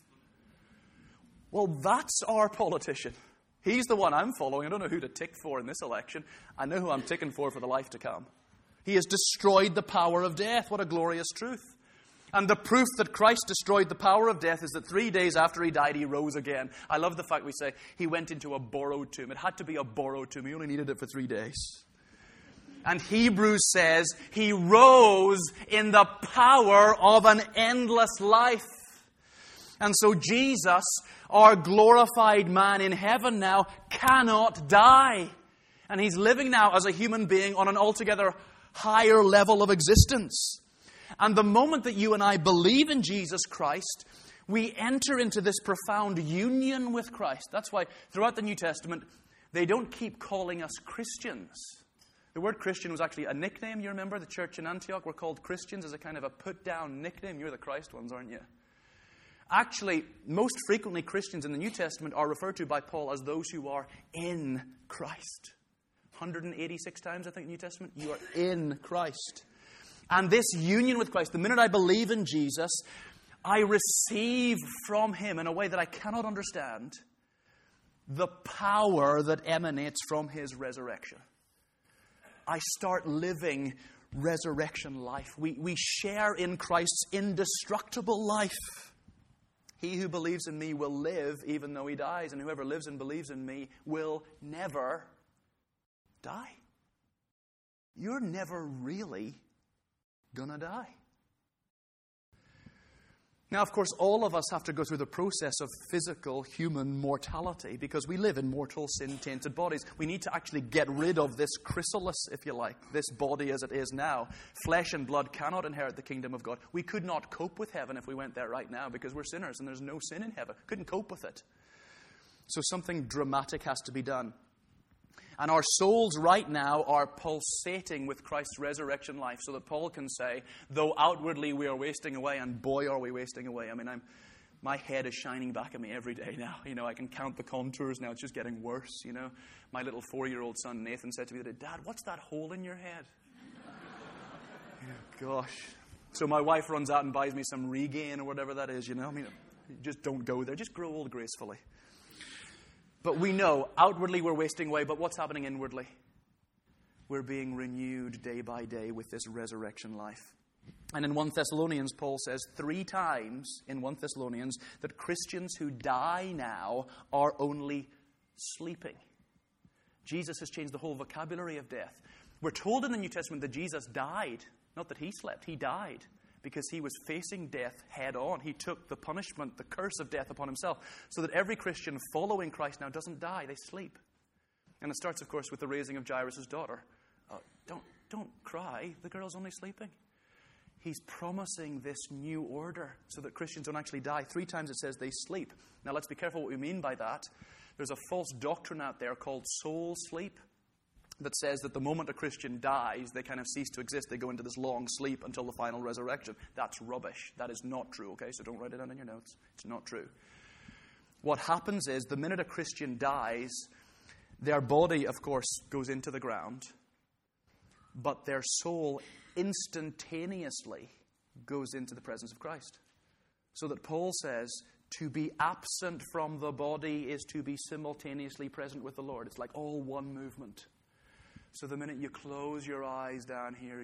Well, that's our politician. He's the one I'm following. I don't know who to tick for in this election. I know who I'm ticking for the life to come. He has destroyed the power of death. What a glorious truth. And the proof that Christ destroyed the power of death is that 3 days after he died, he rose again. I love the fact we say he went into a borrowed tomb. It had to be a borrowed tomb. He only needed it for 3 days. And Hebrews says he rose in the power of an endless life. And so Jesus, our glorified man in heaven now, cannot die. And he's living now as a human being on an altogether higher level of existence. And the moment that you and I believe in Jesus Christ, we enter into this profound union with Christ. That's why throughout the New Testament, they don't keep calling us Christians. The word Christian was actually a nickname. You remember the church in Antioch were called Christians as a kind of a put-down nickname. You're the Christ ones, aren't you? Actually, most frequently Christians in the New Testament are referred to by Paul as those who are in Christ. 186 times, I think, in the New Testament, you are in Christ. And this union with Christ, the minute I believe in Jesus, I receive from him in a way that I cannot understand the power that emanates from his resurrection. I start living resurrection life. We share in Christ's indestructible life. He who believes in me will live even though he dies, and whoever lives and believes in me will never die. You're never really gonna die. Now, of course, all of us have to go through the process of physical human mortality because we live in mortal, sin-tainted bodies. We need to actually get rid of this chrysalis, if you like, this body as it is now. Flesh and blood cannot inherit the kingdom of God. We could not cope with heaven if we went there right now because we're sinners and there's no sin in heaven. Couldn't cope with it. So something dramatic has to be done. And our souls right now are pulsating with Christ's resurrection life so that Paul can say, though outwardly we are wasting away, and boy are we wasting away. I mean, my head is shining back at me every day now. I can count the contours now. It's just getting worse, My little 4-year-old son, Nathan, said to me today, Dad, what's that hole in your head? Gosh. So my wife runs out and buys me some Regain or whatever that is, just don't go there. Just grow old gracefully. But we know, outwardly we're wasting away, but what's happening inwardly? We're being renewed day by day with this resurrection life. And in 1 Thessalonians, Paul says 3 times in 1 Thessalonians that Christians who die now are only sleeping. Jesus has changed the whole vocabulary of death. We're told in the New Testament that Jesus died, not that he slept, he died. Because he was facing death head on. He took the punishment, the curse of death upon himself, so that every Christian following Christ now doesn't die, they sleep. And it starts, of course, with the raising of Jairus' daughter. Don't cry, the girl's only sleeping. He's promising this new order so that Christians don't actually die. 3 times it says they sleep. Now let's be careful what we mean by that. There's a false doctrine out there called soul sleep, that says that the moment a Christian dies, they kind of cease to exist. They go into this long sleep until the final resurrection. That's rubbish. That is not true, okay? So don't write it down in your notes. It's not true. What happens is, the minute a Christian dies, their body, of course, goes into the ground, but their soul instantaneously goes into the presence of Christ. So that Paul says, to be absent from the body is to be simultaneously present with the Lord. It's like all one movement. So the minute you close your eyes down here,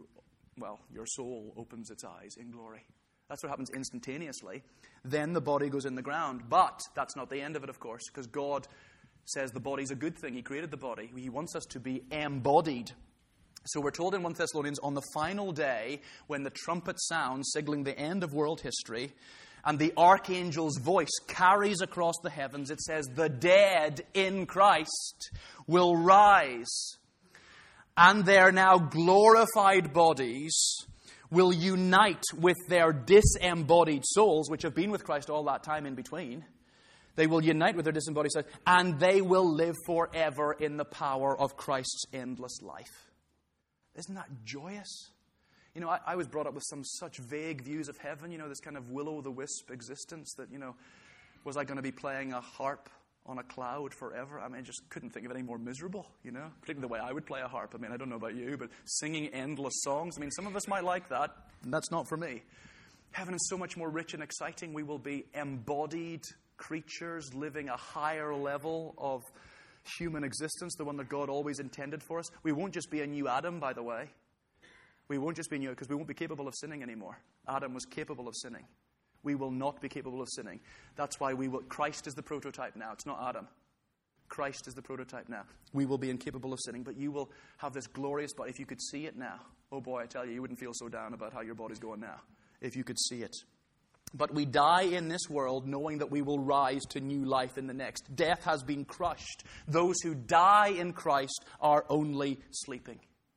your soul opens its eyes in glory. That's what happens instantaneously. Then the body goes in the ground. But that's not the end of it, of course, because God says the body's a good thing. He created the body. He wants us to be embodied. So we're told in 1 Thessalonians, on the final day, when the trumpet sounds, signaling the end of world history, and the archangel's voice carries across the heavens, it says, the dead in Christ will rise. And their now glorified bodies will unite with their disembodied souls, which have been with Christ all that time in between. They will unite with their disembodied souls, and they will live forever in the power of Christ's endless life. Isn't that joyous? I was brought up with some such vague views of heaven, this kind of will-o'-the-wisp existence that, was I going to be playing a harp on a cloud forever? I just couldn't think of any more miserable, particularly the way I would play a harp. I don't know about you, but singing endless songs, some of us might like that. That's not for me. Heaven is so much more rich and exciting. We will be embodied creatures living a higher level of human existence, the one that God always intended for us. We won't just be a new Adam, by the way. We won't just be new, because we won't be capable of sinning anymore. Adam was capable of sinning. We will not be capable of sinning. That's why Christ is the prototype now. It's not Adam. Christ is the prototype now. We will be incapable of sinning, but you will have this glorious body. If you could see it now, oh boy, I tell you wouldn't feel so down about how your body's going now, if you could see it. But we die in this world knowing that we will rise to new life in the next. Death has been crushed. Those who die in Christ are only sleeping.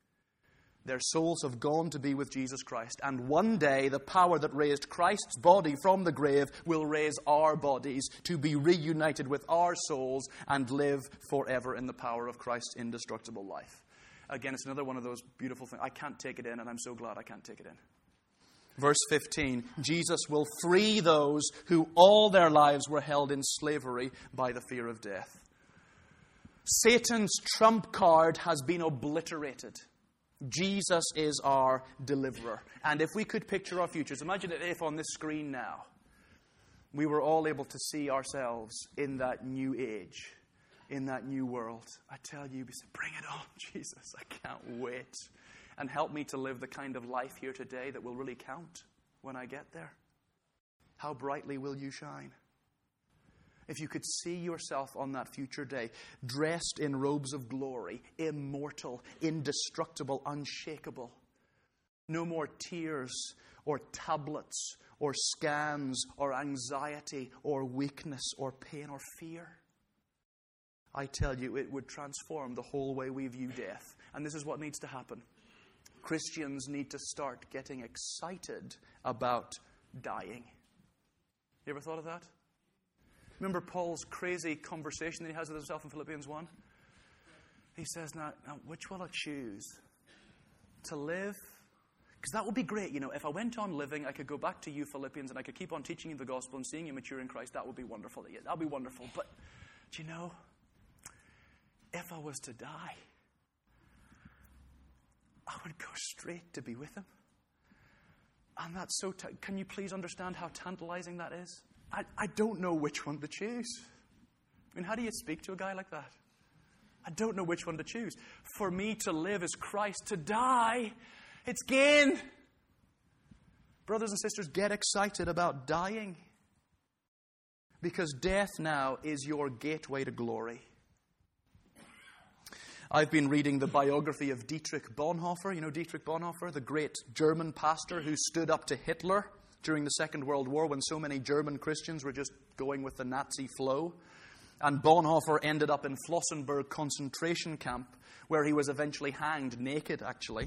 Their souls have gone to be with Jesus Christ. And one day, the power that raised Christ's body from the grave will raise our bodies to be reunited with our souls and live forever in the power of Christ's indestructible life. Again, it's another one of those beautiful things. I can't take it in, and I'm so glad I can't take it in. Verse 15, Jesus will free those who all their lives were held in slavery by the fear of death. Satan's trump card has been obliterated. Jesus is our deliverer. And if we could picture our futures, imagine if on this screen now, we were all able to see ourselves in that new age, in that new world. I tell you, bring it on, Jesus. I can't wait. And help me to live the kind of life here today that will really count when I get there. How brightly will you shine? If you could see yourself on that future day, dressed in robes of glory, immortal, indestructible, unshakable, No more tears or tablets or scans or anxiety or weakness or pain or fear. I tell you, it would transform the whole way we view death. And this is what needs to happen. Christians need to start getting excited about dying. You ever thought of that? Remember Paul's crazy conversation that he has with himself in Philippians 1? He says, now which will I choose? To live? Because that would be great. You know, if I went on living, I could go back to you, Philippians, and I could keep on teaching you the gospel and seeing you mature in Christ. That would be wonderful. That would be wonderful. But, do you know, if I was to die, I would go straight to be with him. And that's so... Can you please understand how tantalizing that is? I don't know which one to choose. I mean, how do you speak to a guy like that? I don't know which one to choose. For me to live is Christ. To die, it's gain. Brothers and sisters, get excited about dying. Because death now is your gateway to glory. I've been reading the biography of Dietrich Bonhoeffer. You know Dietrich Bonhoeffer, the great German pastor who stood up to Hitler during the Second World War when so many German Christians were just going with the Nazi flow. And Bonhoeffer ended up in Flossenburg concentration camp, where he was eventually hanged, naked actually.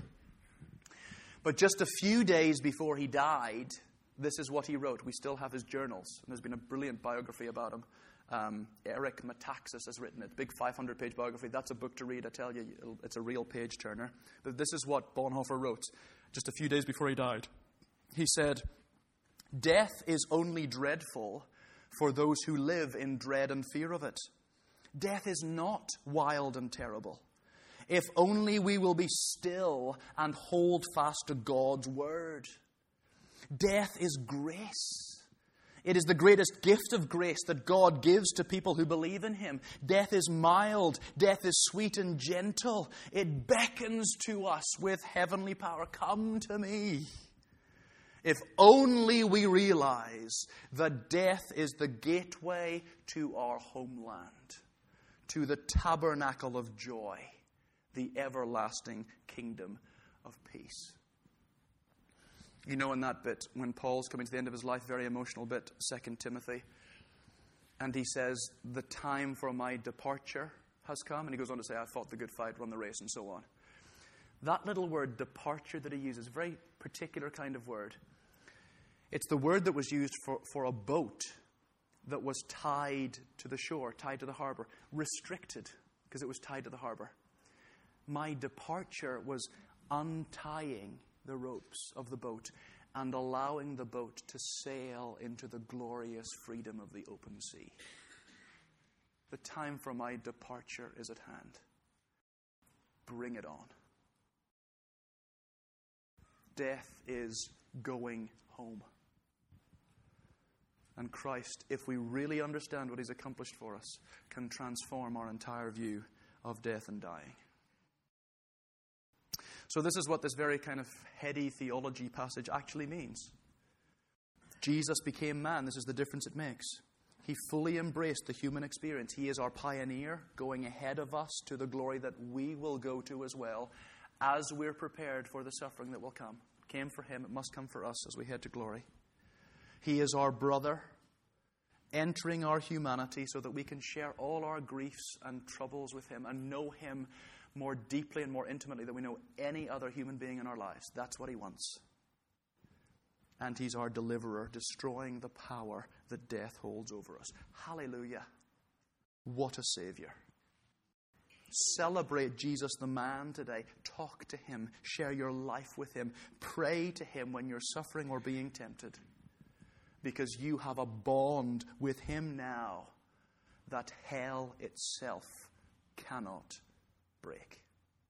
But just a few days before he died, this is what he wrote. We still have his journals. And there's been a brilliant biography about him. Eric Metaxas has written it. Big 500-page biography. That's a book to read, I tell you. It's a real page-turner. But this is what Bonhoeffer wrote just a few days before he died. He said, "Death is only dreadful for those who live in dread and fear of it. Death is not wild and terrible. If only we will be still and hold fast to God's word. Death is grace. It is the greatest gift of grace that God gives to people who believe in Him. Death is mild. Death is sweet and gentle. It beckons to us with heavenly power. Come to me. If only we realize that death is the gateway to our homeland, to the tabernacle of joy, the everlasting kingdom of peace." You know, in that bit, when Paul's coming to the end of his life, very emotional bit, 2 Timothy, and he says, "The time for my departure has come." And he goes on to say, "I fought the good fight, run the race," and so on. That little word, departure, that he uses, a very particular kind of word. It's the word that was used for a boat that was tied to the shore, tied to the harbor, restricted because it was tied to the harbor. My departure was untying the ropes of the boat and allowing the boat to sail into the glorious freedom of the open sea. The time for my departure is at hand. Bring it on. Death is going home. And Christ, if we really understand what He's accomplished for us, can transform our entire view of death and dying. So this is what this very kind of heady theology passage actually means. Jesus became man. This is the difference it makes. He fully embraced the human experience. He is our pioneer, going ahead of us to the glory that we will go to as well, as we're prepared for the suffering that will come. It came for Him, it must come for us as we head to glory. He is our brother, entering our humanity so that we can share all our griefs and troubles with Him and know Him more deeply and more intimately than we know any other human being in our lives. That's what He wants. And He's our deliverer, destroying the power that death holds over us. Hallelujah. What a Savior. Celebrate Jesus the man today. Talk to Him. Share your life with Him. Pray to Him when you're suffering or being tempted. Because you have a bond with Him now that hell itself cannot break.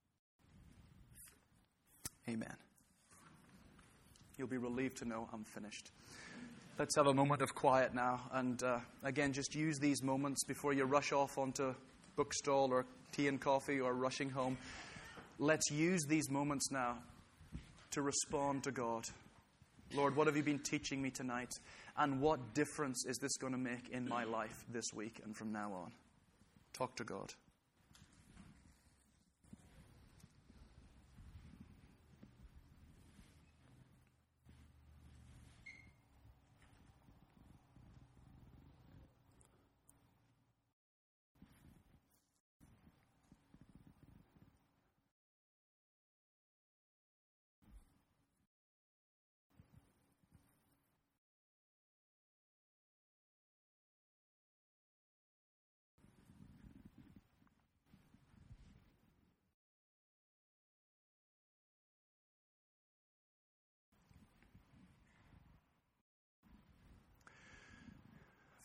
Amen. You'll be relieved to know I'm finished. Let's have a moment of quiet now. And again, just use these moments before you rush off onto bookstall or tea and coffee or rushing home. Let's use these moments now to respond to God. Lord, what have you been teaching me tonight? And what difference is this going to make in my life this week and from now on? Talk to God.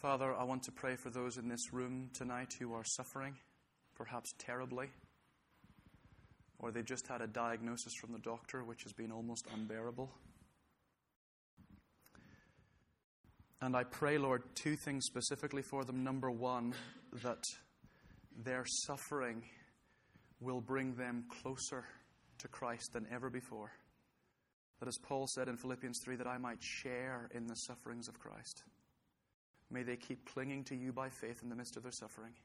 Father, I want to pray for those in this room tonight who are suffering, perhaps terribly, or they've just had a diagnosis from the doctor which has been almost unbearable. And I pray, Lord, two things specifically for them. Number one, that their suffering will bring them closer to Christ than ever before. That, as Paul said in Philippians 3, that I might share in the sufferings of Christ. May they keep clinging to you by faith in the midst of their suffering.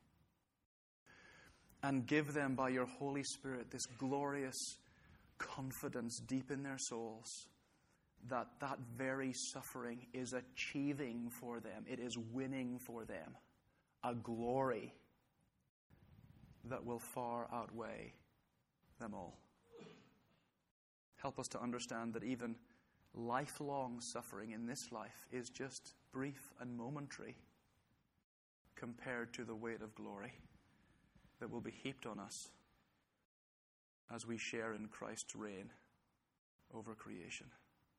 And give them by your Holy Spirit this glorious confidence deep in their souls that that very suffering is achieving for them. It is winning for them a glory that will far outweigh them all. Help us to understand that even lifelong suffering in this life is just brief and momentary compared to the weight of glory that will be heaped on us as we share in Christ's reign over creation.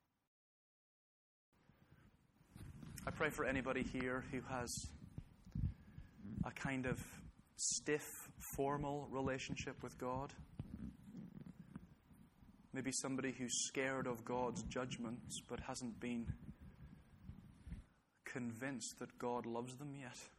I pray for anybody here who has a kind of stiff, formal relationship with God. Maybe somebody who's scared of God's judgments but hasn't been convinced that God loves them yet.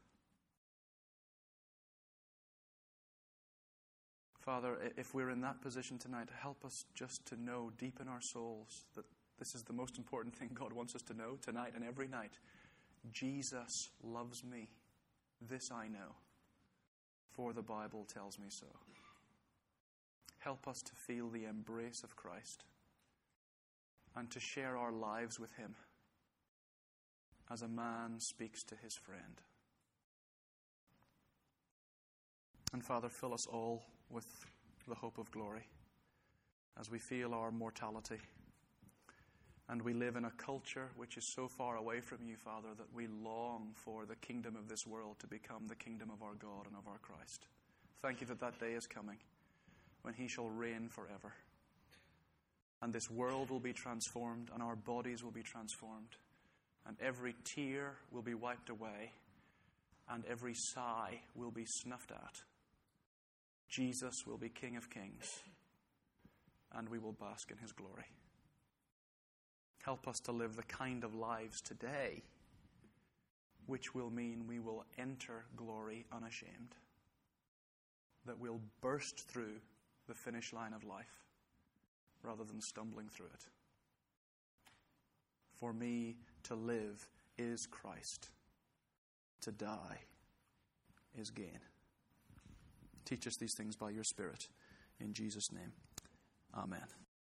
Father, if we're in that position tonight, help us just to know deep in our souls that this is the most important thing God wants us to know tonight and every night. Jesus loves me. This I know, for the Bible tells me so. Help us to feel the embrace of Christ and to share our lives with Him as a man speaks to his friend. And Father, fill us all with the hope of glory as we feel our mortality. And we live in a culture which is so far away from you, Father, that we long for the kingdom of this world to become the kingdom of our God and of our Christ. Thank you that that day is coming when He shall reign forever. And this world will be transformed, and our bodies will be transformed, and every tear will be wiped away, and every sigh will be snuffed out. Jesus will be King of Kings, and we will bask in His glory. Help us to live the kind of lives today which will mean we will enter glory unashamed, that we'll burst through the finish line of life rather than stumbling through it. For me, to live is Christ. To die is gain. Teach us these things by your Spirit. In Jesus' name, amen.